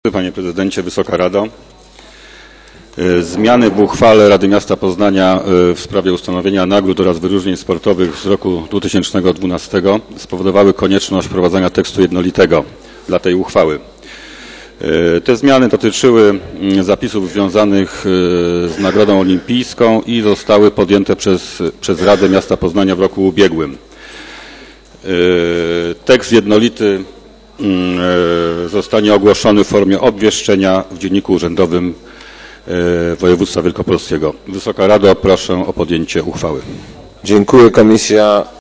Panie Prezydencie, Wysoka Rado. Zmiany w uchwale Rady Miasta Poznania w sprawie ustanowienia nagród oraz wyróżnień sportowych z roku 2012 spowodowały konieczność wprowadzenia tekstu jednolitego dla tej uchwały. Te zmiany dotyczyły zapisów związanych z Nagrodą Olimpijską i zostały podjęte przez Radę Miasta Poznania w roku ubiegłym. Tekst jednolity zostanie ogłoszony w formie obwieszczenia w Dzienniku Urzędowym Województwa Wielkopolskiego. Wysoka Rado, proszę o podjęcie uchwały. Dziękuję. Komisja